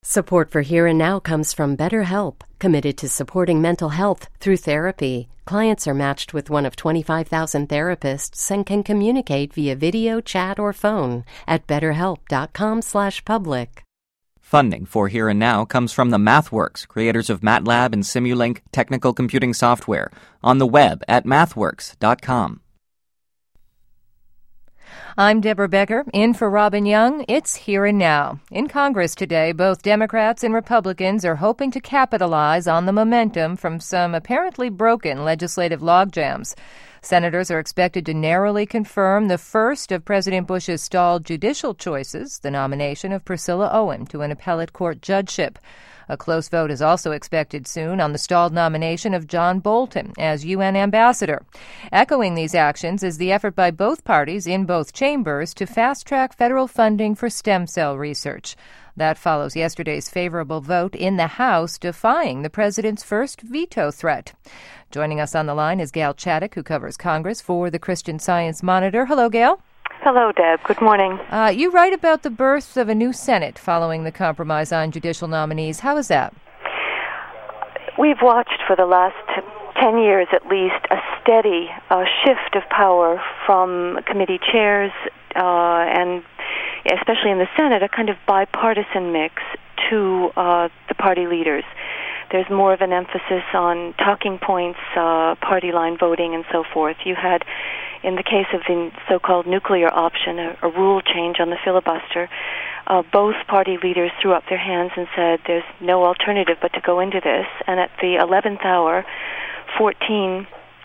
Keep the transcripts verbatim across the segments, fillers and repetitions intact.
Support for Here and Now comes from BetterHelp, committed to supporting mental health through therapy. Clients are matched with one of twenty-five thousand therapists and can communicate via video, chat, or phone at betterhelp.com slash public. Funding for Here and Now comes from the MathWorks, creators of MATLAB and Simulink technical computing software, on the web at mathworks dot com. I'm Deborah Becker, in for Robin Young. It's Here and Now. In Congress today, both Democrats and Republicans are hoping to capitalize on the momentum from some apparently broken legislative logjams. Senators are expected to narrowly confirm the first of President Bush's stalled judicial choices, the nomination of Priscilla Owen to an appellate court judgeship. A close vote is also expected soon on the stalled nomination of John Bolton as U N ambassador. Echoing these actions is the effort by both parties in both chambers to fast-track federal funding for stem cell research. That follows yesterday's favorable vote in the House defying the president's first veto threat. Joining us on the line is Gail Chaddock, who covers Congress for the Christian Science Monitor. Hello, Gail. Hello, Deb. Good morning. Uh, you write about the birth of a new Senate following the compromise on judicial nominees. How is that? We've watched for the last ten years at least a steady uh, shift of power from committee chairs uh, and especially in the Senate, a kind of bipartisan mix to uh, the party leaders. There's more of an emphasis on talking points, uh, party line voting, and so forth. You had, in the case of the so-called nuclear option, a, a rule change on the filibuster. Uh, both party leaders threw up their hands and said there's no alternative but to go into this. And at the eleventh hour, fourteen,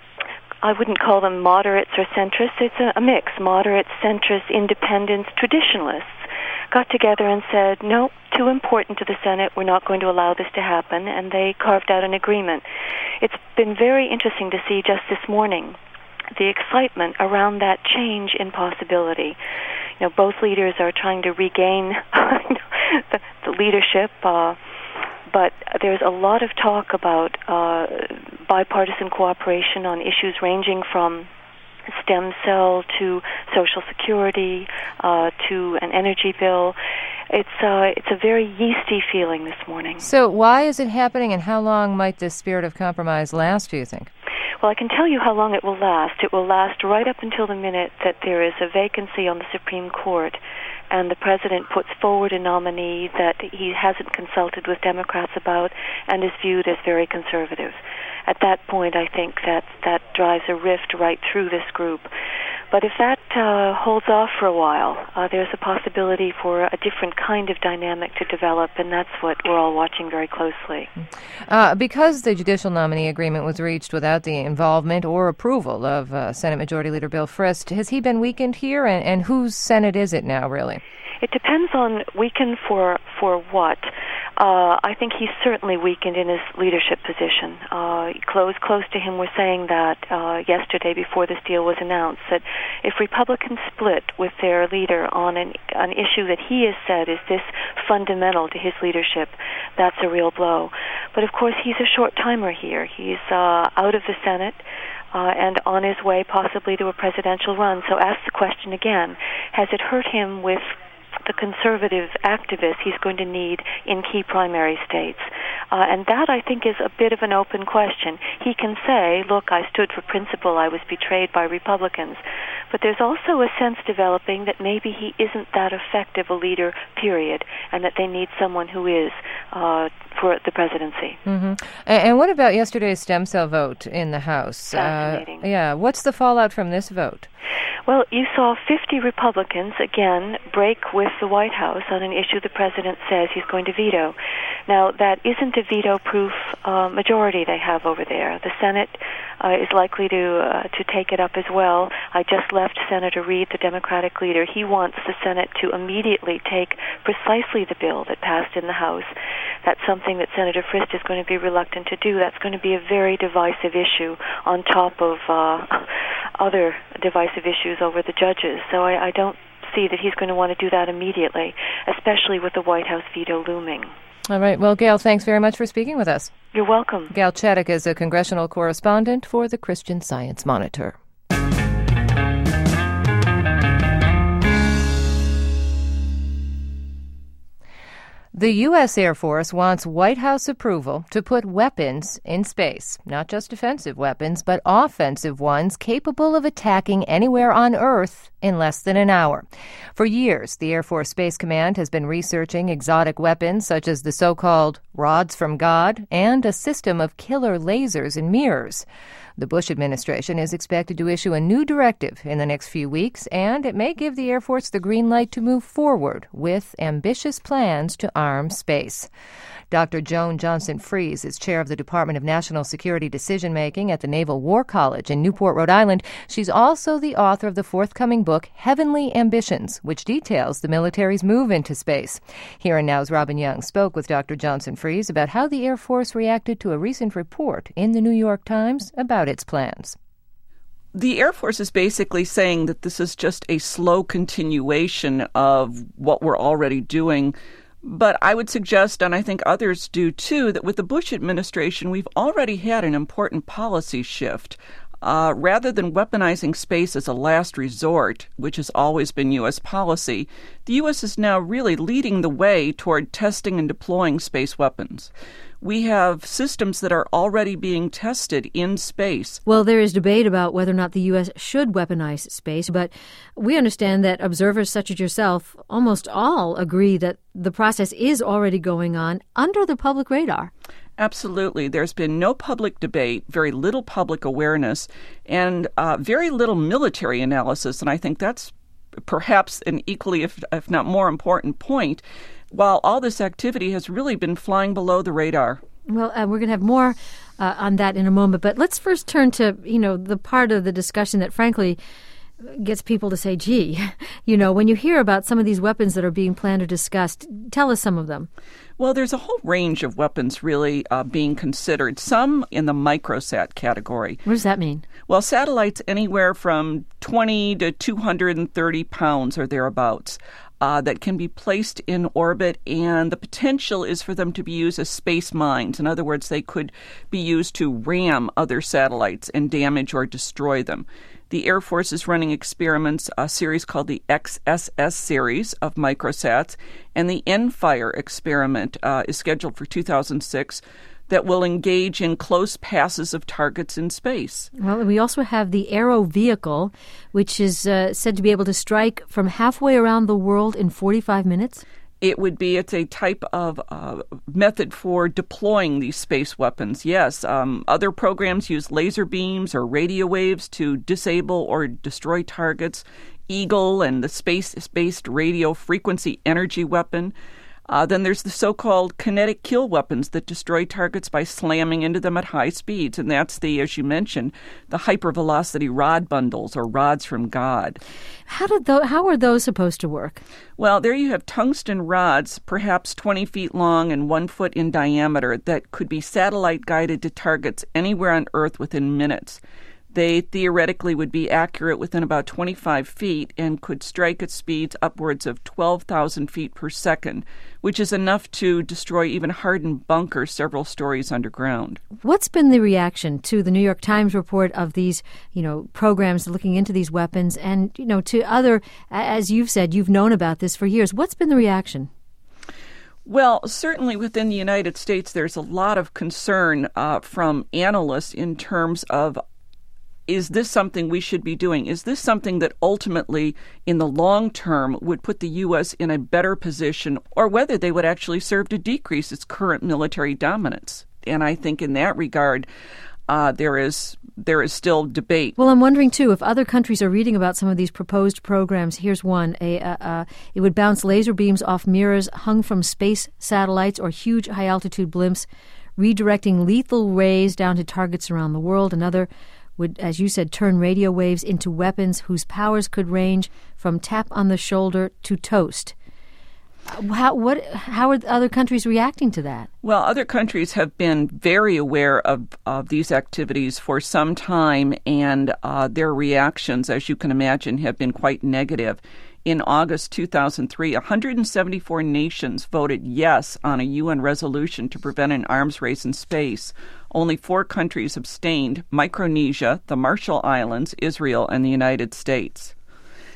I wouldn't call them moderates or centrists, it's a, a mix, moderates, centrists, independents, traditionalists, got together and said, no, too important to the Senate, we're not going to allow this to happen, and they carved out an agreement. It's been very interesting to see just this morning the excitement around that change in possibility. You know, both leaders are trying to regain the, the leadership, uh, but there's a lot of talk about uh, bipartisan cooperation on issues ranging from stem cell to Social Security uh, to an energy bill. It's uh, it's a very yeasty feeling this morning. So why is it happening, and how long might this spirit of compromise last, do you think? Well, I can tell you how long it will last. It will last right up until the minute that there is a vacancy on the Supreme Court and the president puts forward a nominee that he hasn't consulted with Democrats about and is viewed as very conservative. At that point, I think that that drives a rift right through this group. But if that uh, holds off for a while, uh, there's a possibility for a different kind of dynamic to develop, and that's what we're all watching very closely. Uh, because the judicial nominee agreement was reached without the involvement or approval of uh, Senate Majority Leader Bill Frist, has he been weakened here, and, and whose Senate is it now, really? It depends on weakened for for what. Uh, I think he's certainly weakened in his leadership position. Uh, close close to him were saying that uh, yesterday before this deal was announced, that if Republicans split with their leader on an, an issue that he has said is this fundamental to his leadership, that's a real blow. But of course, he's a short-timer here. He's uh, out of the Senate. Uh, and on his way possibly to a presidential run. So ask the question again, has it hurt him with the conservative activists he's going to need in key primary states? Uh, and that, I think, is a bit of an open question. He can say, look, I stood for principle, I was betrayed by Republicans. But there's also a sense developing that maybe he isn't that effective a leader, period, and that they need someone who is uh, for the presidency. Mm-hmm. And, and what about yesterday's stem cell vote in the House? Fascinating. Uh, yeah, what's the fallout from this vote? Well, you saw fifty Republicans, again, break with the White House on an issue the president says he's going to veto. Now, that isn't a veto-proof uh, majority they have over there. The Senate uh, is likely to uh, to take it up as well. I just left Senator Reid, the Democratic leader. He wants the Senate to immediately take precisely the bill that passed in the House. That's something that Senator Frist is going to be reluctant to do. That's going to be a very divisive issue on top of uh, other divisive issues over the judges. So I, I don't see that he's going to want to do that immediately, especially with the White House veto looming. All right. Well, Gail, thanks very much for speaking with us. You're welcome. Gail Chaddock is a congressional correspondent for the Christian Science Monitor. The U S. Air Force wants White House approval to put weapons in space, not just defensive weapons, but offensive ones capable of attacking anywhere on Earth in less than an hour. For years, the Air Force Space Command has been researching exotic weapons such as the so-called rods from God and a system of killer lasers and mirrors. The Bush administration is expected to issue a new directive in the next few weeks, and it may give the Air Force the green light to move forward with ambitious plans to arm space. Doctor Joan Johnson-Fries is chair of the Department of National Security Decision-Making at the Naval War College in Newport, Rhode Island. She's also the author of the forthcoming book, Heavenly Ambitions, which details the military's move into space. Here and Now's Robin Young spoke with Doctor Johnson-Fries about how the Air Force reacted to a recent report in the New York Times about its plans. The Air Force is basically saying that this is just a slow continuation of what we're already doing. But I would suggest, and I think others do too, that with the Bush administration, we've already had an important policy shift. Uh, rather than weaponizing space as a last resort, which has always been U S policy, the U S is now really leading the way toward testing and deploying space weapons. We have systems that are already being tested in space. Well, there is debate about whether or not the U S should weaponize space, but we understand that observers such as yourself almost all agree that the process is already going on under the public radar. Absolutely. There's been no public debate, very little public awareness, and uh, very little military analysis. And I think that's perhaps an equally, if, if not more important point, while all this activity has really been flying below the radar. Well, uh, we're going to have more uh, on that in a moment. But let's first turn to, you know, the part of the discussion that, frankly, gets people to say, gee, you know, when you hear about some of these weapons that are being planned or discussed, tell us some of them. Well, there's a whole range of weapons really uh, being considered, some in the microsat category. What does that mean? Well, satellites anywhere from twenty to two hundred thirty pounds or thereabouts uh, that can be placed in orbit, and the potential is for them to be used as space mines. In other words, they could be used to ram other satellites and damage or destroy them. The Air Force is running experiments, a series called the X S S series of microsats, and the EnFire experiment uh, is scheduled for two thousand six that will engage in close passes of targets in space. Well, we also have the Aero vehicle, which is uh, said to be able to strike from halfway around the world in forty-five minutes. It would be, it's a type of uh, method for deploying these space weapons. Yes, um, other programs use laser beams or radio waves to disable or destroy targets. Eagle and the space-based radio frequency energy weapon. Uh, then there's the so-called kinetic kill weapons that destroy targets by slamming into them at high speeds. And that's the, as you mentioned, the hypervelocity rod bundles or rods from God. How did th- how are those supposed to work? Well, there you have tungsten rods, perhaps twenty feet long and one foot in diameter, that could be satellite-guided to targets anywhere on Earth within minutes. They theoretically would be accurate within about twenty-five feet and could strike at speeds upwards of twelve thousand feet per second, which is enough to destroy even hardened bunkers several stories underground. What's been the reaction to the New York Times report of these, you know, programs looking into these weapons and, you know, to other, as you've said, you've known about this for years. What's been the reaction? Well, certainly within the United States, there's a lot of concern uh, from analysts in terms of, is this something we should be doing? Is this something that ultimately, in the long term, would put the U S in a better position, or whether they would actually serve to decrease its current military dominance? And I think in that regard, uh, there is there is still debate. Well, I'm wondering, too, if other countries are reading about some of these proposed programs. Here's one. A, uh, uh, it would bounce laser beams off mirrors hung from space satellites or huge high-altitude blimps, redirecting lethal rays down to targets around the world. Another would, as you said, turn radio waves into weapons whose powers could range from tap on the shoulder to toast. How, what, how are other countries reacting to that? Well, other countries have been very aware of, of these activities for some time, and uh, their reactions, as you can imagine, have been quite negative. In August two thousand three, one hundred seventy-four nations voted yes on a U N resolution to prevent an arms race in space. Only four countries abstained: Micronesia, the Marshall Islands, Israel, and the United States.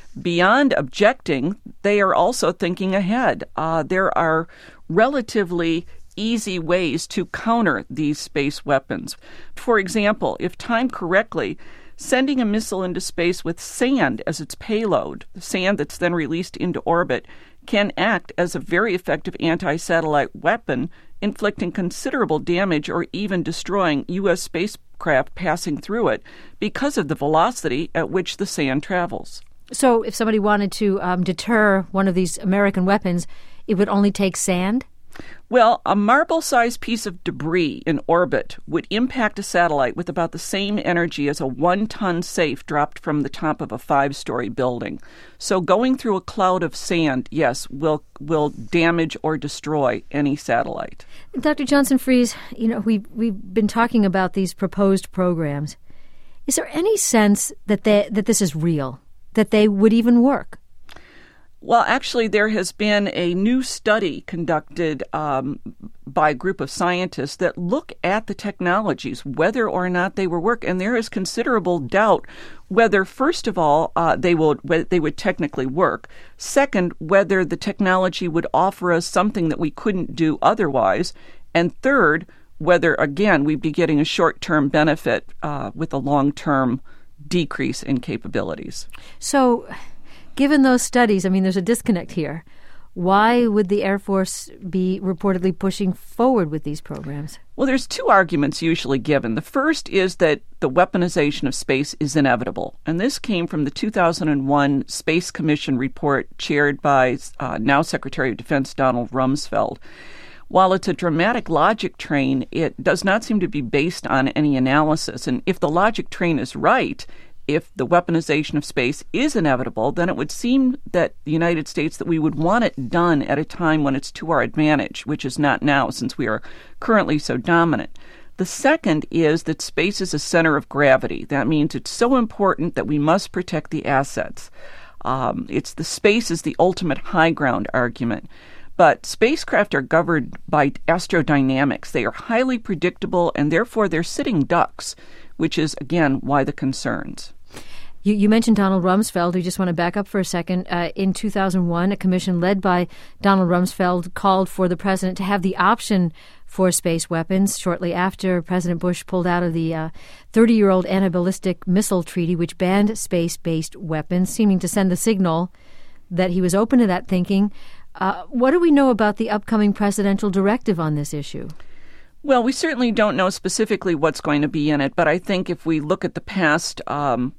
Beyond objecting, they are also thinking ahead. Uh, there are relatively easy ways to counter these space weapons. For example, if timed correctly, sending a missile into space with sand as its payload, sand that's then released into orbit, can act as a very effective anti-satellite weapon, inflicting considerable damage or even destroying U S spacecraft passing through it because of the velocity at which the sand travels. So if somebody wanted to um, deter one of these American weapons, it would only take sand? Well, a marble-sized piece of debris in orbit would impact a satellite with about the same energy as a one-ton safe dropped from the top of a five-story building. So going through a cloud of sand, yes, will will damage or destroy any satellite. Doctor Johnson-Freeze, you know, we we've been talking about these proposed programs. Is there any sense that they, that this is real, that they would even work? Well, actually, there has been a new study conducted um, by a group of scientists that look at the technologies, whether or not they will work, and there is considerable doubt whether, first of all, uh, they would they would technically work. Second, whether the technology would offer us something that we couldn't do otherwise, and third, whether again we'd be getting a short-term benefit uh, with a long-term decrease in capabilities. So, given those studies, I mean, there's a disconnect here. Why would the Air Force be reportedly pushing forward with these programs? Well, there's two arguments usually given. The first is that the weaponization of space is inevitable. And this came from the two thousand one Space Commission report chaired by uh, now Secretary of Defense Donald Rumsfeld. While it's a dramatic logic train, it does not seem to be based on any analysis. And if the logic train is right, if the weaponization of space is inevitable, then it would seem that the United States, that we would want it done at a time when it's to our advantage, which is not now since we are currently so dominant. The second is that space is a center of gravity. That means it's so important that we must protect the assets. Um, it's the space is the ultimate high ground argument. But spacecraft are governed by astrodynamics. They are highly predictable, and therefore they're sitting ducks, which is, again, why the concerns. You, you mentioned Donald Rumsfeld. We just want to back up for a second. Uh, in two thousand one, a commission led by Donald Rumsfeld called for the president to have the option for space weapons shortly after President Bush pulled out of the uh, thirty-year-old anti-ballistic missile treaty, which banned space-based weapons, seeming to send the signal that he was open to that thinking. Uh, what do we know about the upcoming presidential directive on this issue? Well, we certainly don't know specifically what's going to be in it, but I think if we look at the past um,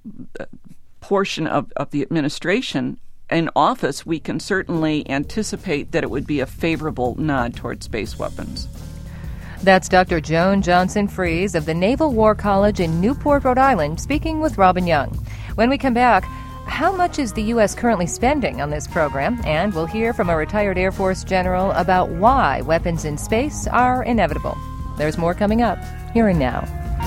portion of, of the administration in office, we can certainly anticipate that it would be a favorable nod toward space weapons. That's Doctor Joan Johnson-Freeze of the Naval War College in Newport, Rhode Island, speaking with Robin Young. When we come back, how much is the U S currently spending on this program? And we'll hear from a retired Air Force general about why weapons in space are inevitable. There's more coming up, here and now.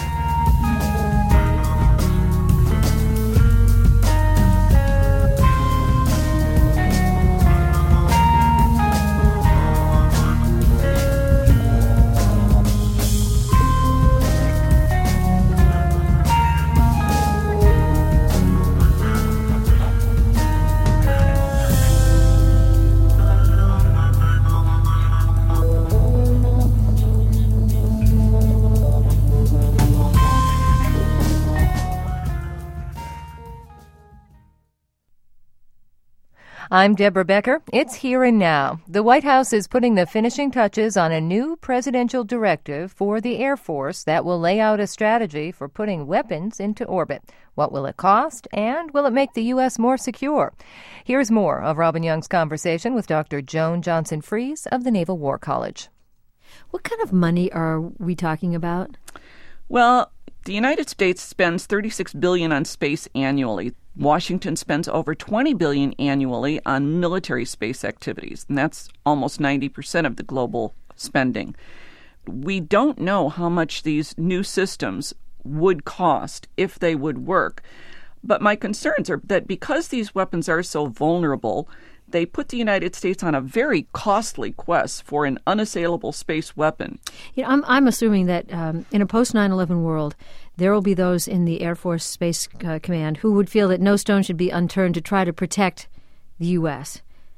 I'm Deborah Becker. It's Here and Now. The White House is putting the finishing touches on a new presidential directive for the Air Force that will lay out a strategy for putting weapons into orbit. What will it cost, and will it make the U S more secure? Here's more of Robin Young's conversation with Doctor Joan Johnson-Freeze of the Naval War College. What kind of money are we talking about? Well, the United States spends thirty-six billion dollars on space annually. Washington spends over twenty billion dollars annually on military space activities, and that's almost ninety percent of the global spending. We don't know how much these new systems would cost if they would work, but my concerns are that because these weapons are so vulnerable, they put the United States on a very costly quest for an unassailable space weapon. You know, I'm, I'm assuming that um, in a post nine eleven world, there will be those in the Air Force Space uh, Command who would feel that no stone should be unturned to try to protect the U S.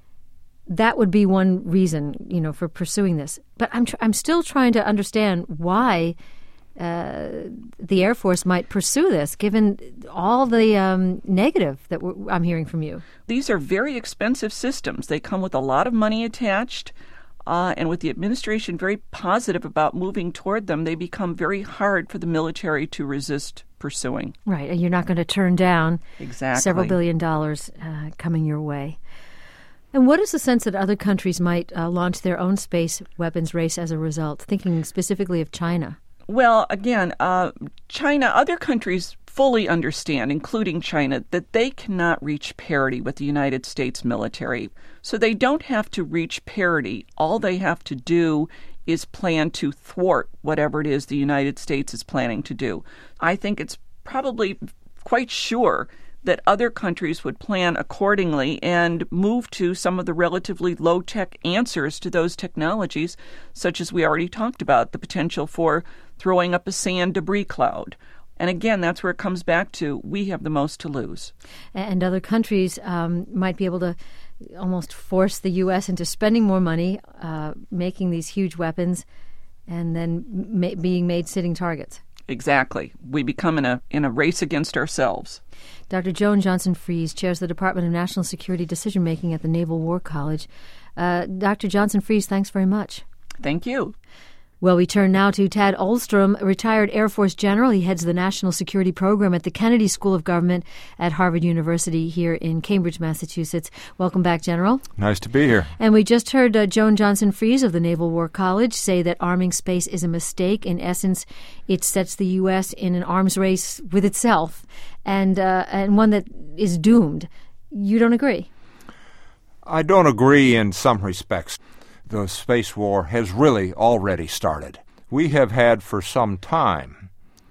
That would be one reason, you know, for pursuing this. But I'm tr- I'm still trying to understand why uh, the Air Force might pursue this, given all the um, negative that we're, I'm hearing from you. These are very expensive systems. They come with a lot of money attached, uh, and with the administration very positive about moving toward them, they become very hard for the military to resist pursuing. Right, and you're not going to turn down exactly. several billion dollars uh, coming your way. And what is the sense that other countries might uh, launch their own space weapons race as a result, thinking specifically of China? Well, again, uh, China, other countries fully understand, including China, that they cannot reach parity with the United States military. So they don't have to reach parity. All they have to do is plan to thwart whatever it is the United States is planning to do. I think it's probably quite sure that other countries would plan accordingly and move to some of the relatively low-tech answers to those technologies, such as we already talked about, the potential for throwing up a sand debris cloud. And again, that's where it comes back to, we have the most to lose. And other countries um, might be able to almost force the U S into spending more money, uh, making these huge weapons, and then ma- being made sitting targets. Exactly. We become in a in a race against ourselves. Doctor Joan Johnson-Fries chairs the Department of National Security Decision-Making at the Naval War College. Uh, Doctor Johnson-Fries, thanks very much. Thank you. Well, we turn now to Tad Oldstrom, a retired Air Force general. He heads the National Security Program at the Kennedy School of Government at Harvard University here in Cambridge, Massachusetts. Welcome back, General. Nice to be here. And we just heard uh, Joan Johnson-Fries of the Naval War College say that arming space is a mistake. In essence, it sets the U S in an arms race with itself, and uh, and one that is doomed. You don't agree? I don't agree in some respects. The space war has really already started. We have had for some time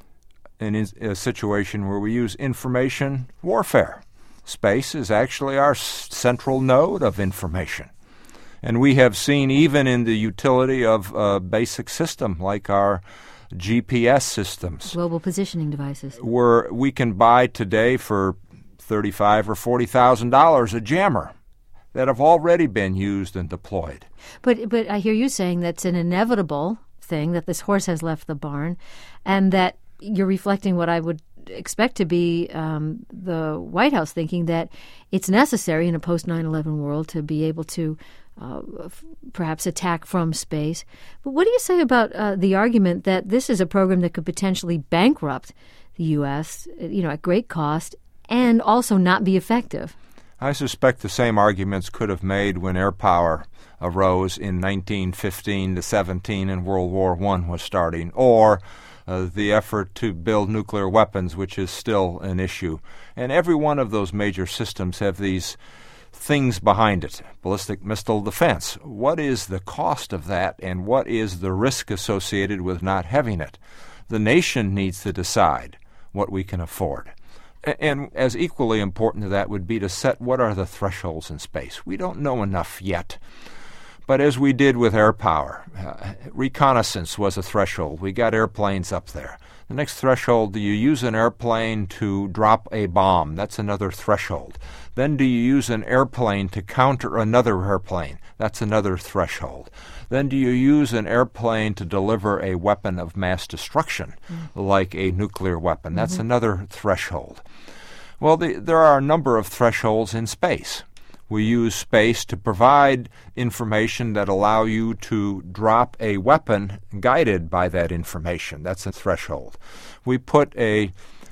an in, a situation where we use information warfare. Space is actually our s- central node of information. And we have seen even in the utility of a basic system like our G P S systems. Global positioning devices. Where we can buy today for thirty-five thousand dollars or forty thousand dollars a jammer that have already been used and deployed. But but I hear you saying that's an inevitable thing, that this horse has left the barn, and that you're reflecting what I would expect to be um, the White House thinking, that it's necessary in a post nine eleven world to be able to uh, f- perhaps attack from space. But what do you say about uh, the argument that this is a program that could potentially bankrupt the U S, you know, at great cost, and also not be effective? I suspect the same arguments could have made when air power arose in nineteen fifteen to seventeen and World War One was starting, or uh, the effort to build nuclear weapons, which is still an issue. And every one of those major systems have these things behind it. Ballistic missile defense. What is the cost of that, and what is the risk associated with not having it? The nation needs to decide what we can afford. And as equally important to that would be to set what are the thresholds in space. We don't know enough yet. But as we did with air power, uh, reconnaissance was a threshold. We got airplanes up there. The next threshold, do you use an airplane to drop a bomb? That's another threshold. Then do you use an airplane to counter another airplane? That's another threshold. Then do you use an airplane to deliver a weapon of mass destruction, mm-hmm. like a nuclear weapon? That's mm-hmm. another threshold. Well, the, there are a number of thresholds in space. We use space to provide information that allow you to drop a weapon guided by that information. That's a threshold. We put a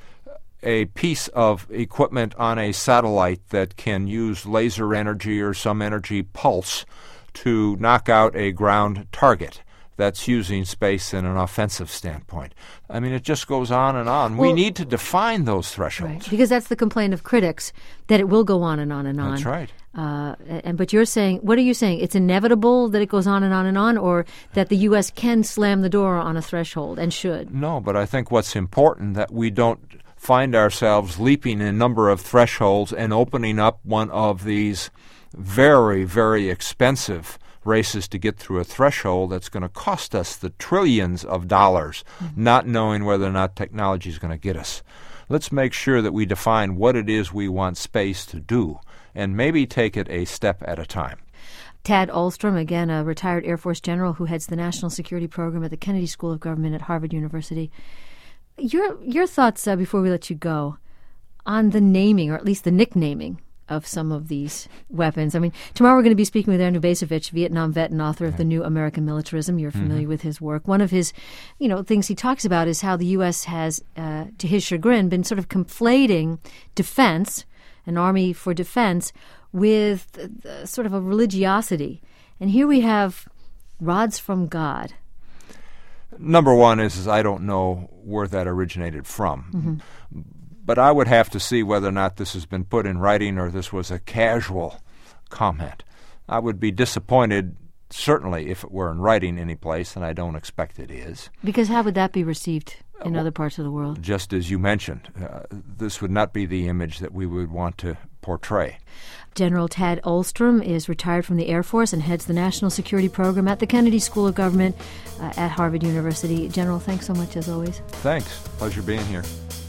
a piece of equipment on a satellite that can use laser energy or some energy pulse to knock out a ground target. That's using space in an offensive standpoint. I mean, it just goes on and on. Well, we need to define those thresholds. Right, because that's the complaint of critics, that it will go on and on and on. That's right. Uh, and but you're saying, what are you saying? It's inevitable that it goes on and on and on, or that the U S can slam the door on a threshold and should? No, but I think what's important that we don't find ourselves leaping in a number of thresholds and opening up one of these very, very expensive races to get through a threshold that's going to cost us the trillions of dollars, mm-hmm. not knowing whether or not technology is going to get us. Let's make sure that we define what it is we want space to do and maybe take it a step at a time. Tad Ahlstrom, again, a retired Air Force general who heads the National Security Program at the Kennedy School of Government at Harvard University. Your your thoughts, uh, before we let you go, on the naming, or at least the nicknaming, of some of these weapons. I mean, tomorrow we're going to be speaking with Aaron Ubasevich, Vietnam vet and author of The New American Militarism. You're familiar mm-hmm. with his work. One of his, you know, things he talks about is how the U S has, uh, to his chagrin, been sort of conflating defense, an army for defense, with uh, sort of a religiosity. And here we have rods from God. Number one is, is I don't know where that originated from. Mm-hmm. But I would have to see whether or not this has been put in writing or this was a casual comment. I would be disappointed, certainly, if it were in writing any place, and I don't expect it is. Because how would that be received in uh, other parts of the world? Just as you mentioned, uh, this would not be the image that we would want to portray. General Tad Ahlstrom is retired from the Air Force and heads the National Security Program at the Kennedy School of Government uh, at Harvard University. General, thanks so much as always. Thanks. Pleasure being here.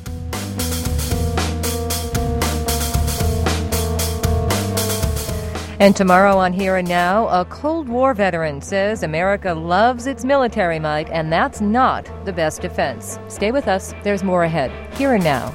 And tomorrow on Here and Now, a Cold War veteran says America loves its military might, and that's not the best defense. Stay with us. There's more ahead. Here and Now.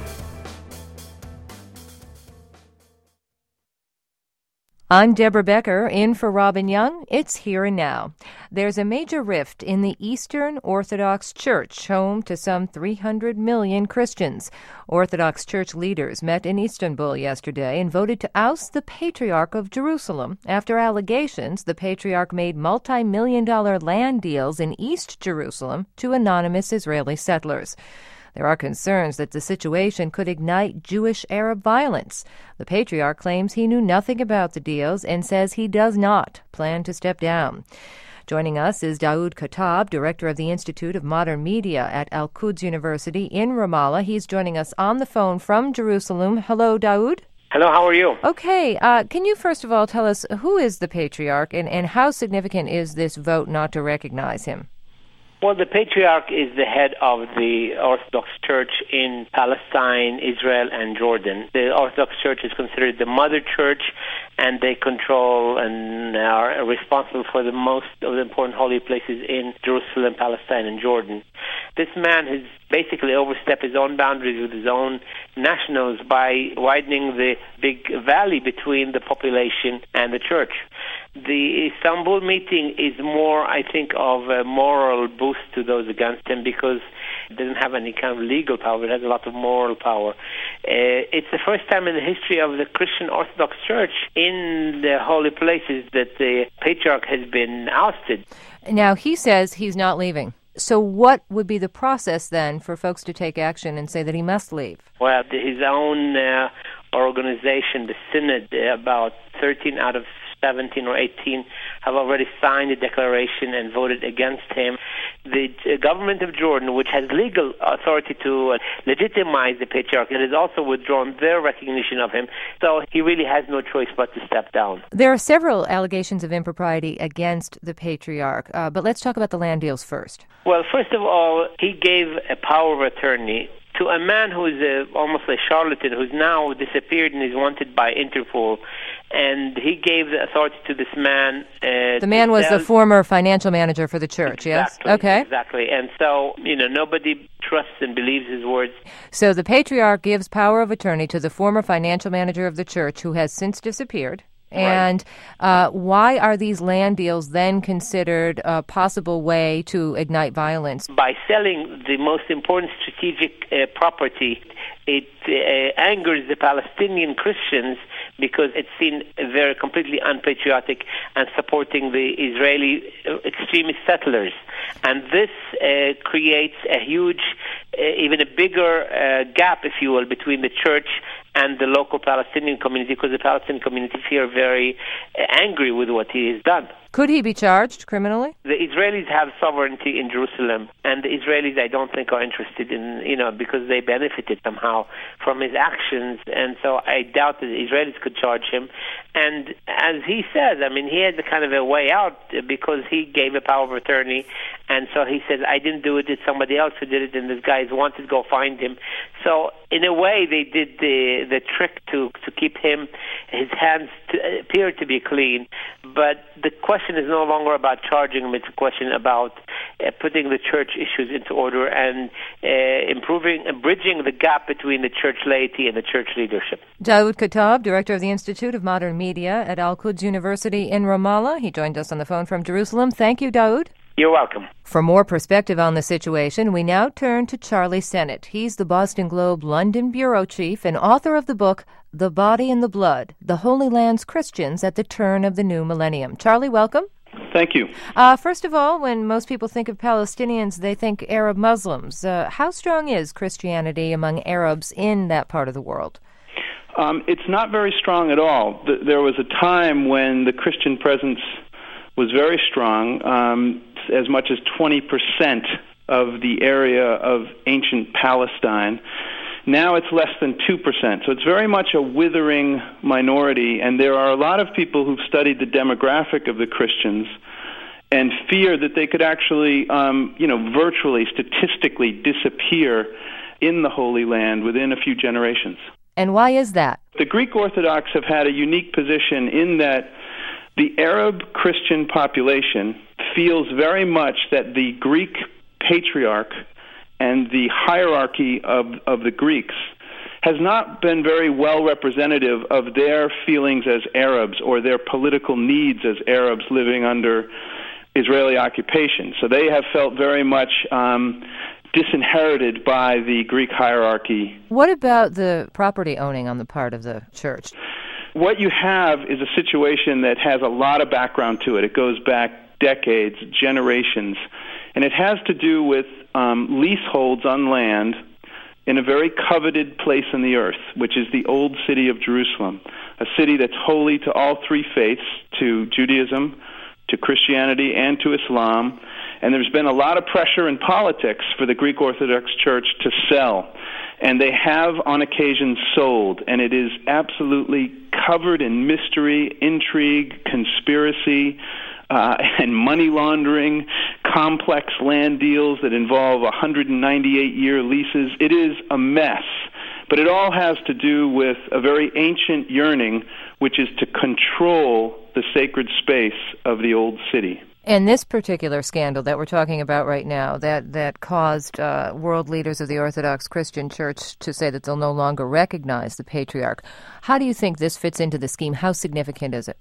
I'm Deborah Becker, in for Robin Young. It's Here and Now. There's a major rift in the Eastern Orthodox Church, home to some three hundred million Christians. Orthodox Church leaders met in Istanbul yesterday and voted to oust the Patriarch of Jerusalem after allegations the Patriarch made multi-million dollar land deals in East Jerusalem to anonymous Israeli settlers. There are concerns that the situation could ignite Jewish-Arab violence. The Patriarch claims he knew nothing about the deals and says he does not plan to step down. Joining us is Daoud Khattab, director of the Institute of Modern Media at Al-Quds University in Ramallah. He's joining us on the phone from Jerusalem. Hello, Daoud. Hello, how are you? Okay, uh, can you first of all tell us who is the Patriarch and, and how significant is this vote not to recognize him? Well, the Patriarch is the head of the Orthodox Church in Palestine, Israel, and Jordan. The Orthodox Church is considered the mother church, and they control and are responsible for the most of the important holy places in Jerusalem, Palestine, and Jordan. This man has basically overstepped his own boundaries with his own nationals by widening the big valley between the population and the church. The Istanbul meeting is more, I think, of a moral boost to those against him because it doesn't have any kind of legal power. It has a lot of moral power. Uh, it's the first time in the history of the Christian Orthodox Church in the holy places that the Patriarch has been ousted. Now, he says he's not leaving. So what would be the process then for folks to take action and say that he must leave? Well, his own uh, organization, the Synod, uh, about thirteen out of seventeen or eighteen have already signed a declaration and voted against him. The uh, government of Jordan, which has legal authority to uh, legitimize the Patriarch, has also withdrawn their recognition of him. So he really has no choice but to step down. There are several allegations of impropriety against the Patriarch, uh, but let's talk about the land deals first. Well, first of all, he gave a power of attorney to a man who is a, almost a charlatan, who's now disappeared and is wanted by Interpol. And he gave the authority to this man. Uh, the man was the former financial manager for the church, exactly, yes? Okay. Exactly. And so, you know, nobody trusts and believes his words. So the Patriarch gives power of attorney to the former financial manager of the church, who has since disappeared. And uh, why are these land deals then considered a possible way to ignite violence? By selling the most important strategic uh, property, it uh, angers the Palestinian Christians because it's seen very completely unpatriotic and supporting the Israeli extremist settlers. And this uh, creates a huge, uh, even a bigger uh, gap, if you will, between the church and the local Palestinian community, because the Palestinian community is here very uh, angry with what he has done. Could he be charged criminally? The Israelis have sovereignty in Jerusalem, and the Israelis, I don't think, are interested in, you know, because they benefited somehow from his actions, and so I doubt that the Israelis could charge him. And as he says, I mean, he had the kind of a way out because he gave a power of attorney, and so he says, I didn't do it, it's somebody else who did it, and this guys wanted to go find him. So in a way, they did the the trick to, to keep him, his hands to, appear to be clean, but the question is no longer about charging him, it's a question about uh, putting the church issues into order and uh, improving, uh, bridging the gap between the church laity and the church leadership. Daoud Khattab, director of the Institute of Modern Media at Al-Quds University in Ramallah. He joined us on the phone from Jerusalem. Thank you, Daoud. You're welcome. For more perspective on the situation, we now turn to Charlie Sennett. He's the Boston Globe London bureau chief and author of the book, The Body and the Blood, The Holy Land's Christians at the Turn of the New Millennium. Charlie, welcome. Thank you. Uh, first of all, when most people think of Palestinians, they think Arab Muslims. Uh, how strong is Christianity among Arabs in that part of the world? Um, it's not very strong at all. There was a time when the Christian presence was very strong. Um, as much as twenty percent of the area of ancient Palestine. Now it's less than two percent. So it's very much a withering minority, and there are a lot of people who've studied the demographic of the Christians and fear that they could actually, um, you know, virtually, statistically disappear in the Holy Land within a few generations. And why is that? The Greek Orthodox have had a unique position in that the Arab Christian population feels very much that the Greek patriarch and the hierarchy of, of the Greeks has not been very well representative of their feelings as Arabs or their political needs as Arabs living under Israeli occupation. So they have felt very much um, disinherited by the Greek hierarchy. What about the property owning on the part of the church? What you have is a situation that has a lot of background to it. It goes back decades, generations, and it has to do with um, leaseholds on land in a very coveted place on the earth, which is the old city of Jerusalem, a city that's holy to all three faiths, to Judaism, to Christianity, and to Islam. And there's been a lot of pressure in politics for the Greek Orthodox Church to sell. And they have, on occasion, sold. And it is absolutely covered in mystery, intrigue, conspiracy, uh, and money laundering, complex land deals that involve one hundred ninety-eight year leases. It is a mess. But it all has to do with a very ancient yearning, which is to control the sacred space of the old city. And this particular scandal that we're talking about right now, that, that caused uh, world leaders of the Orthodox Christian Church to say that they'll no longer recognize the patriarch. How do you think this fits into the scheme? How significant is it?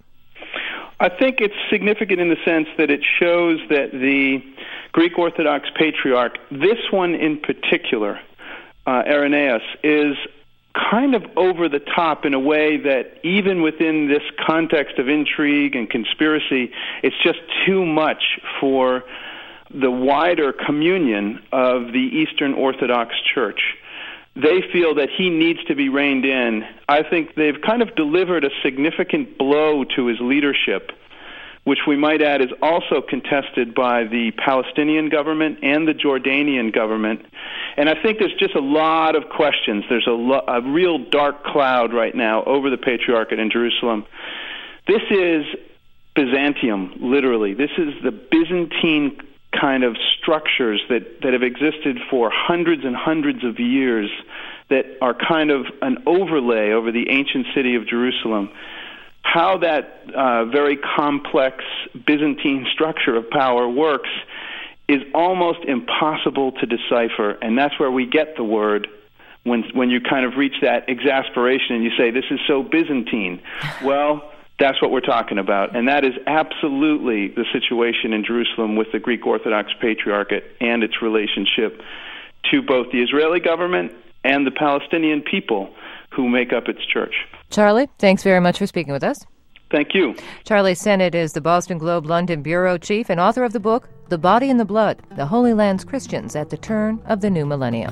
I think it's significant in the sense that it shows that the Greek Orthodox patriarch, this one in particular, uh, Irenaeus, is kind of over the top in a way that even within this context of intrigue and conspiracy, it's just too much for the wider communion of the Eastern Orthodox Church. They feel that he needs to be reined in. I think they've kind of delivered a significant blow to his leadership, which we might add is also contested by the Palestinian government and the Jordanian government. And I think there's just a lot of questions. There's a, lo- a real dark cloud right now over the Patriarchate in Jerusalem. This is Byzantium, literally. This is the Byzantine kind of structures that, that have existed for hundreds and hundreds of years that are kind of an overlay over the ancient city of Jerusalem. How that uh, very complex Byzantine structure of power works is almost impossible to decipher, and that's where we get the word when when you kind of reach that exasperation and you say, this is so Byzantine. Well, that's what we're talking about, and that is absolutely the situation in Jerusalem with the Greek Orthodox Patriarchate and its relationship to both the Israeli government and the Palestinian people who make up its church. Charlie, thanks very much for speaking with us. Thank you. Charlie Sennett is the Boston Globe London bureau chief and author of the book, The Body and the Blood, The Holy Land's Christians at the Turn of the New Millennium.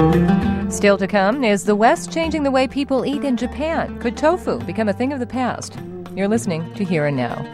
Still to come, is the West changing the way people eat in Japan? Could tofu become a thing of the past? You're listening to Here and Now.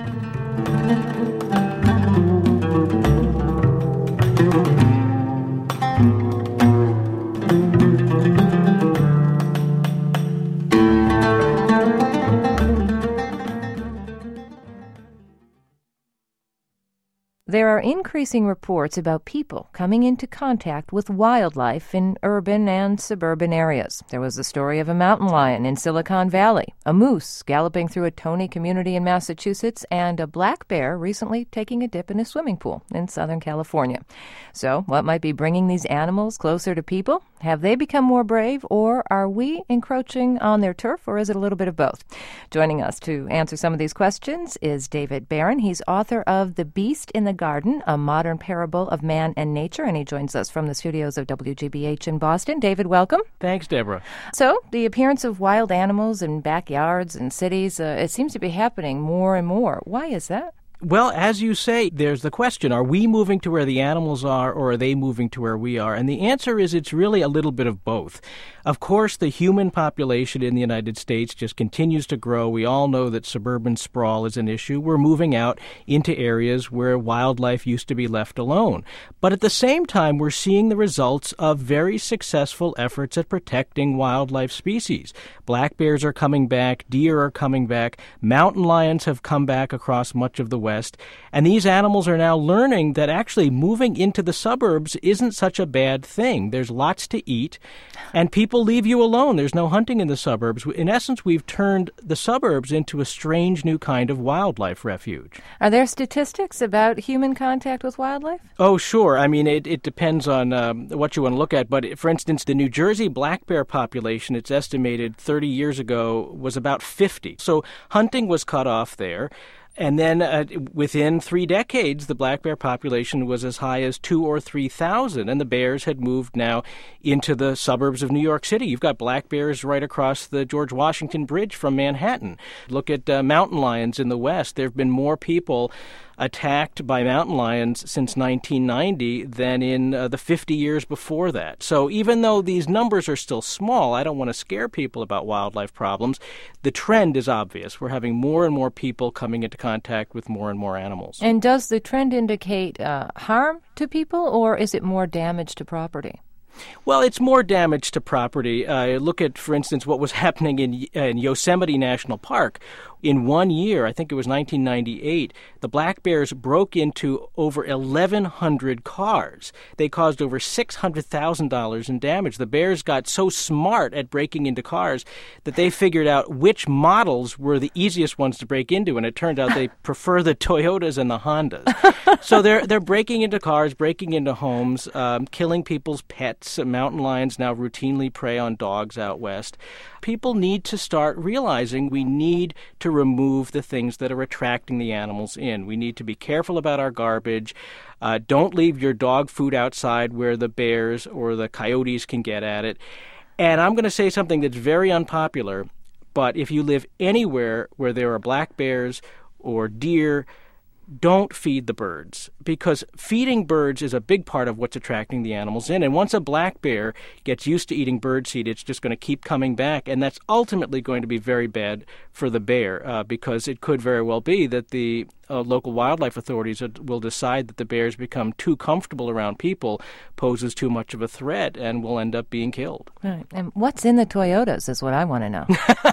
There are increasing reports about people coming into contact with wildlife in urban and suburban areas. There was the story of a mountain lion in Silicon Valley, a moose galloping through a Tony community in Massachusetts, and a black bear recently taking a dip in a swimming pool in Southern California. So, what might be bringing these animals closer to people? Have they become more brave, or are we encroaching on their turf, or is it a little bit of both? Joining us to answer some of these questions is David Barron. He's author of The Beast in the Garden, a modern parable of man and nature, and he joins us from the studios of W G B H in Boston. David, welcome. Thanks, Deborah. So, the appearance of wild animals in backyards and cities, uh, it seems to be happening more and more. Why is that? Well, as you say, there's the question, are we moving to where the animals are, or are they moving to where we are? And the answer is it's really a little bit of both. Of course, the human population in the United States just continues to grow. We all know that suburban sprawl is an issue. We're moving out into areas where wildlife used to be left alone. But at the same time, we're seeing the results of very successful efforts at protecting wildlife species. Black bears are coming back, deer are coming back, mountain lions have come back across much of the West, and these animals are now learning that actually moving into the suburbs isn't such a bad thing. There's lots to eat, and people leave you alone. There's no hunting in the suburbs. In essence, we've turned the suburbs into a strange new kind of wildlife refuge. Are there statistics about human contact with wildlife? Oh, sure. I mean, it, it depends on um, what you want to look at. But, for instance, the New Jersey black bear population, it's estimated thirty years ago, was about fifty. So hunting was cut off there. And then uh, within three decades, the black bear population was as high as two or three thousand, and the bears had moved now into the suburbs of New York City. You've got black bears right across the George Washington Bridge from Manhattan. Look at uh, mountain lions in the West. There have been more people attacked by mountain lions since nineteen ninety than in uh, the fifty years before that. So even though these numbers are still small, I don't want to scare people about wildlife problems. The trend is obvious. We're having more and more people coming into contact with more and more animals. And does the trend indicate uh, harm to people, or is it more damage to property? Well, it's more damage to property. Uh, look at, for instance, what was happening in, in Yosemite National Park. In one year, I think it was nineteen ninety-eight, the black bears broke into over eleven hundred cars. They caused over six hundred thousand dollars in damage. The bears got so smart at breaking into cars that they figured out which models were the easiest ones to break into, and it turned out they prefer the Toyotas and the Hondas. So they're they're breaking into cars, breaking into homes, um, killing people's pets. Mountain lions now routinely prey on dogs out west. People need to start realizing we need to remove the things that are attracting the animals in. We need to be careful about our garbage. Uh, don't leave your dog food outside where the bears or the coyotes can get at it. And I'm going to say something that's very unpopular, but if you live anywhere where there are black bears or deer, don't feed the birds, because feeding birds is a big part of what's attracting the animals in. And once a black bear gets used to eating birdseed, it's just going to keep coming back. And that's ultimately going to be very bad for the bear, uh, because it could very well be that the uh, local wildlife authorities will decide that the bears become too comfortable around people, poses too much of a threat, and will end up being killed. Right. And what's in the Toyotas is what I want to know.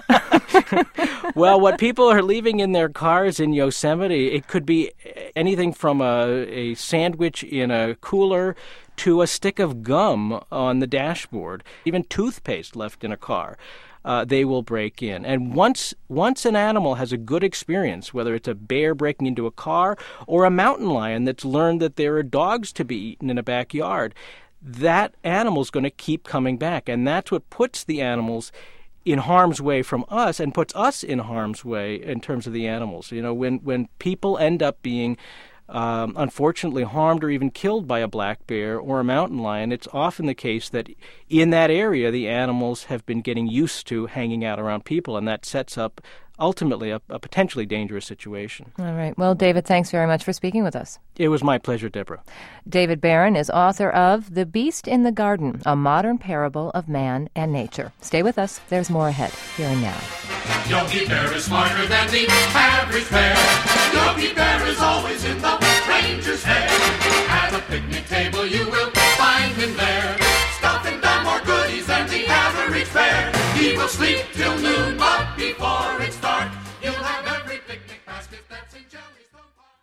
Well, what people are leaving in their cars in Yosemite, it could be anything from a, a sandwich in a cooler to a stick of gum on the dashboard, even toothpaste left in a car. Uh, they will break in. And once once an animal has a good experience, whether it's a bear breaking into a car or a mountain lion that's learned that there are dogs to be eaten in a backyard, that animal's going to keep coming back. And that's what puts the animals in harm's way from us and puts us in harm's way in terms of the animals. You know, when, when people end up being um, unfortunately harmed or even killed by a black bear or a mountain lion, it's often the case that in that area the animals have been getting used to hanging out around people, and that sets up ultimately a, a potentially dangerous situation. All right. Well, David, thanks very much for speaking with us. It was my pleasure, Deborah. David Barron is author of The Beast in the Garden, a modern parable of man and nature. Stay with us. There's more ahead, here and now. Yogi Bear is smarter than the average bear. Yogi Bear is always in the ranger's hair. At a picnic table you will find him there. Stuffing down more goodies than the average bear. He will sleep till noon, but before it's dark, you'll have every picnic basket that's in Jellystone Park.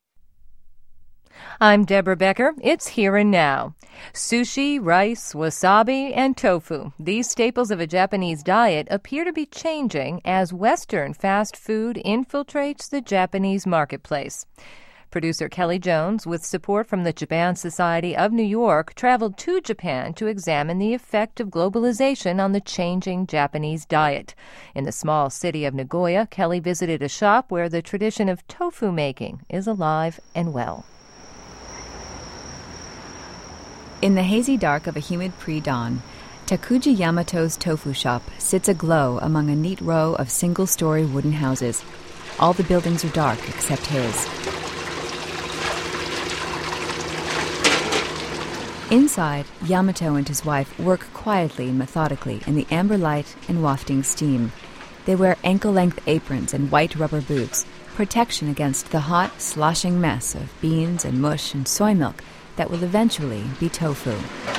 I'm Deborah Becker. It's Here and Now. Sushi, rice, wasabi, and tofu. These staples of a Japanese diet appear to be changing as Western fast food infiltrates the Japanese marketplace. Producer Kelly Jones, with support from the Japan Society of New York, traveled to Japan to examine the effect of globalization on the changing Japanese diet. In the small city of Nagoya, Kelly visited a shop where the tradition of tofu making is alive and well. In the hazy dark of a humid pre-dawn, Takuji Yamato's tofu shop sits aglow among a neat row of single-story wooden houses. All the buildings are dark except his. Inside, Yamato and his wife work quietly and methodically in the amber light and wafting steam. They wear ankle-length aprons and white rubber boots, protection against the hot, sloshing mess of beans and mush and soy milk that will eventually be tofu.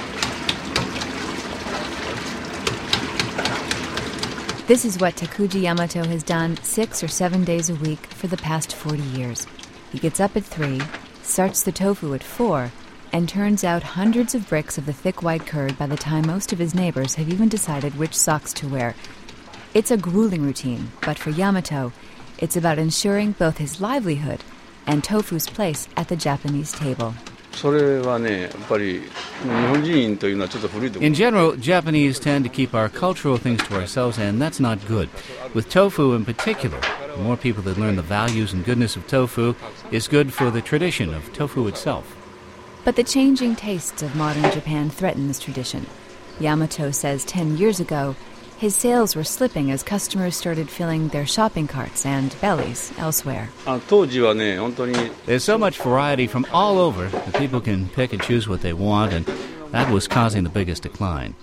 This is what Takuji Yamato has done six or seven days a week for the past forty years. He gets up at three, starts the tofu at four, and turns out hundreds of bricks of the thick white curd by the time most of his neighbors have even decided which socks to wear. It's a grueling routine, but for Yamato, it's about ensuring both his livelihood and tofu's place at the Japanese table. In general, Japanese tend to keep our cultural things to ourselves, and that's not good. With tofu in particular, the more people that learn the values and goodness of tofu is good for the tradition of tofu itself. But the changing tastes of modern Japan threaten this tradition. Yamato says ten years ago, his sales were slipping as customers started filling their shopping carts and bellies elsewhere. There's so much variety from all over that people can pick and choose what they want, and that was causing the biggest decline.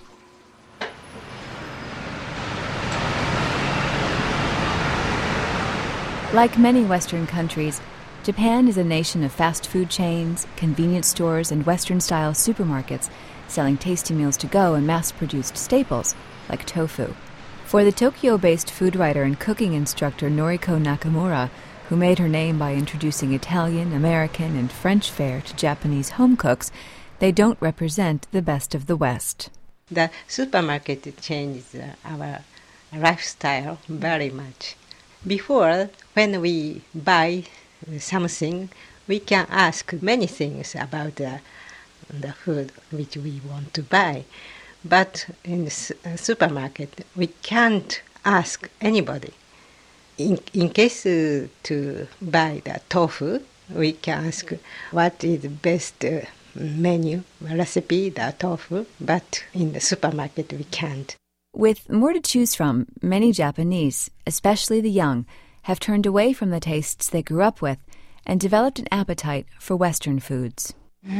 Like many Western countries, Japan is a nation of fast food chains, convenience stores, and Western-style supermarkets selling tasty meals to go and mass-produced staples like tofu. For the Tokyo-based food writer and cooking instructor Noriko Nakamura, who made her name by introducing Italian, American, and French fare to Japanese home cooks, they don't represent the best of the West. The supermarket changed our lifestyle very much. Before, when we buy something, we can ask many things about the, the food which we want to buy. But in the supermarket, we can't ask anybody. In, in case uh, to buy the tofu, we can ask what is the best uh, menu, recipe, the tofu, but in the supermarket we can't. With more to choose from, many Japanese, especially the young, have turned away from the tastes they grew up with and developed an appetite for Western foods.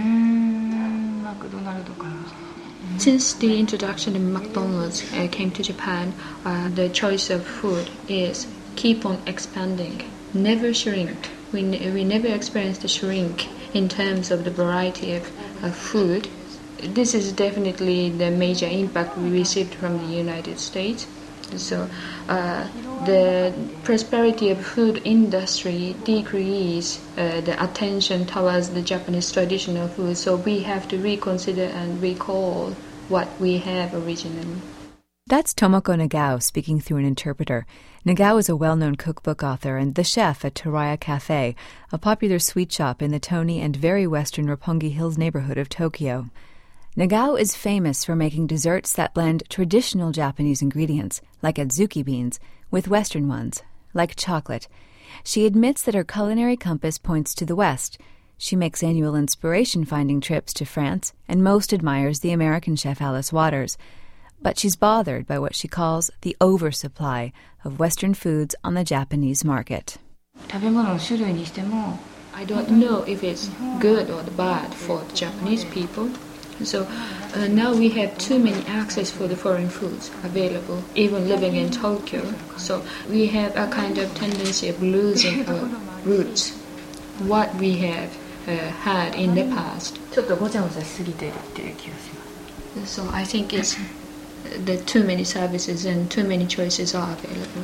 Since the introduction of McDonald's uh, came to Japan, uh, the choice of food is keep on expanding, never shrink. We, n- we never experienced a shrink in terms of the variety of, of food. This is definitely the major impact we received from the United States. So uh, the prosperity of food industry decrease uh, the attention towards the Japanese traditional food. So we have to reconsider and recall what we have originally. That's Tomoko Nagao speaking through an interpreter. Nagao is a well-known cookbook author and the chef at Toraya Cafe, a popular sweet shop in the Toni and very western Roppongi Hills neighborhood of Tokyo. Nagao is famous for making desserts that blend traditional Japanese ingredients, like adzuki beans, with Western ones, like chocolate. She admits that her culinary compass points to the West. She makes annual inspiration-finding trips to France and most admires the American chef Alice Waters. But she's bothered by what she calls the oversupply of Western foods on the Japanese market. I don't know if it's good or bad for the Japanese people. So uh, now we have too many access for the foreign foods available, even living in Tokyo. So we have a kind of tendency of losing our roots, what we have uh, had in the past. So I think it's that too many services and too many choices are available.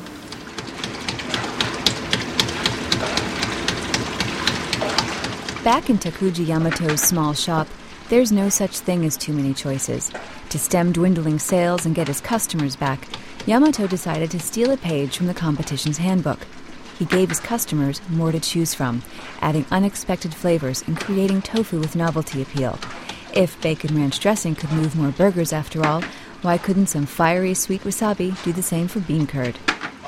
Back in Takuji Yamato's small shop, there's no such thing as too many choices. To stem dwindling sales and get his customers back, Yamato decided to steal a page from the competition's handbook. He gave his customers more to choose from, adding unexpected flavors and creating tofu with novelty appeal. If bacon ranch dressing could move more burgers after all, why couldn't some fiery sweet wasabi do the same for bean curd?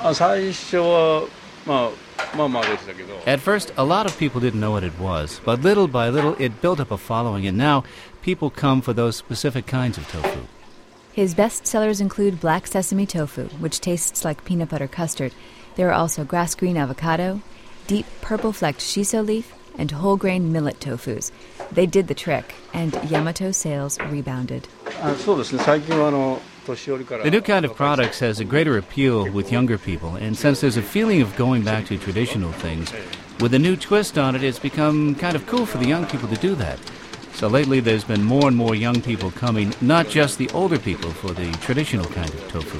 At first, a lot of people didn't know what it was, but little by little it built up a following, and now people come for those specific kinds of tofu. His best sellers include black sesame tofu, which tastes like peanut butter custard. There are also grass green avocado, deep purple-flecked shiso leaf, and whole grain millet tofus. They did the trick, and Yamato sales rebounded. The new kind of products has a greater appeal with younger people, and since there's a feeling of going back to traditional things, with a new twist on it, it's become kind of cool for the young people to do that. So lately there's been more and more young people coming, not just the older people, for the traditional kind of tofu.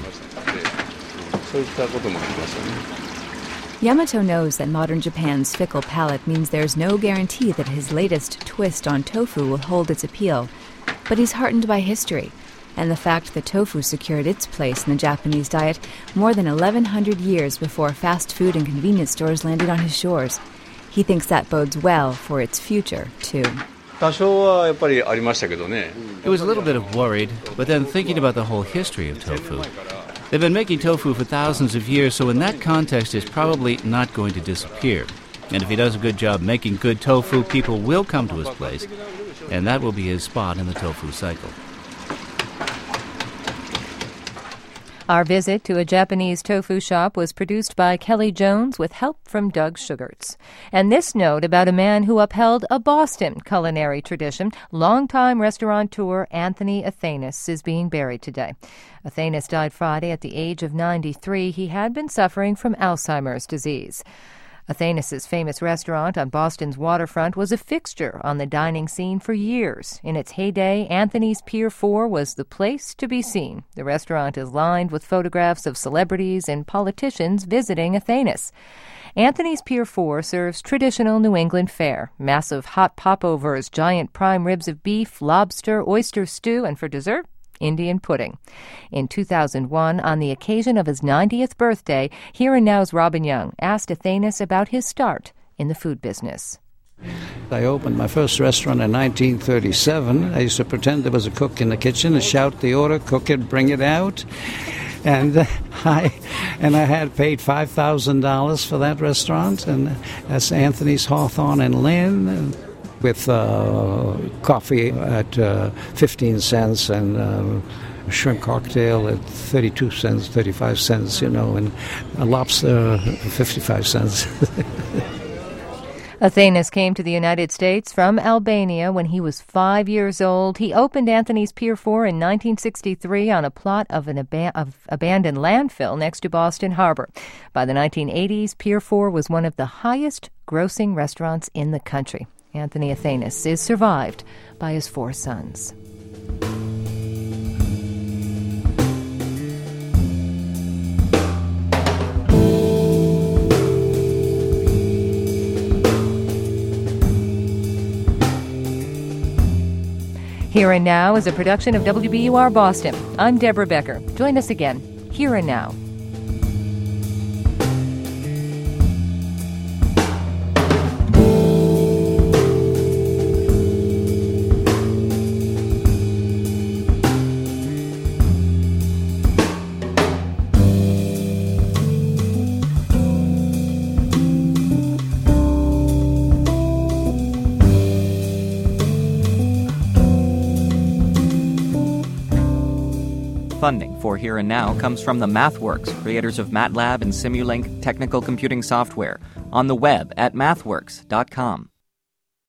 Yamato knows that modern Japan's fickle palate means there's no guarantee that his latest twist on tofu will hold its appeal. But he's heartened by history, and the fact that tofu secured its place in the Japanese diet more than eleven hundred years before fast food and convenience stores landed on his shores. He thinks that bodes well for its future, too. It was a little bit of worried, but then thinking about the whole history of tofu. They've been making tofu for thousands of years, so in that context it's probably not going to disappear. And if he does a good job making good tofu, people will come to his place, and that will be his spot in the tofu cycle. Our visit to a Japanese tofu shop was produced by Kelly Jones with help from Doug Sugarts. And this note about a man who upheld a Boston culinary tradition, longtime restaurateur Anthony Athanas is being buried today. Athanas died Friday at the age of ninety-three. He had been suffering from Alzheimer's disease. Athanas' famous restaurant on Boston's waterfront was a fixture on the dining scene for years. In its heyday, Anthony's Pier four was the place to be seen. The restaurant is lined with photographs of celebrities and politicians visiting Athanas. Anthony's Pier four serves traditional New England fare, massive hot popovers, giant prime ribs of beef, lobster, oyster stew, and for dessert, Indian pudding. In two thousand one, on the occasion of his ninetieth birthday, Here and Now's Robin Young asked Athanas about his start in the food business. I opened my first restaurant in nineteen thirty-seven. I used to pretend there was a cook in the kitchen and shout the order, cook it, bring it out. And uh, I and I had paid five thousand dollars for that restaurant, and that's Anthony's Hawthorne and Lynn. And with uh, coffee at uh, fifteen cents and uh, a shrimp cocktail at thirty-two cents, thirty-five cents, you know, and a lobster fifty-five cents. Athanas came to the United States from Albania when he was five years old. He opened Anthony's Pier four in nineteen sixty-three on a plot of an ab- of abandoned landfill next to Boston Harbor. By the nineteen eighties, Pier four was one of the highest grossing restaurants in the country. Anthony Athanas is survived by his four sons. Here and Now is a production of W B U R Boston. I'm Deborah Becker. Join us again, Here and Now. Funding for Here and Now comes from the MathWorks, creators of MATLAB and Simulink technical computing software, on the web at mathworks dot com.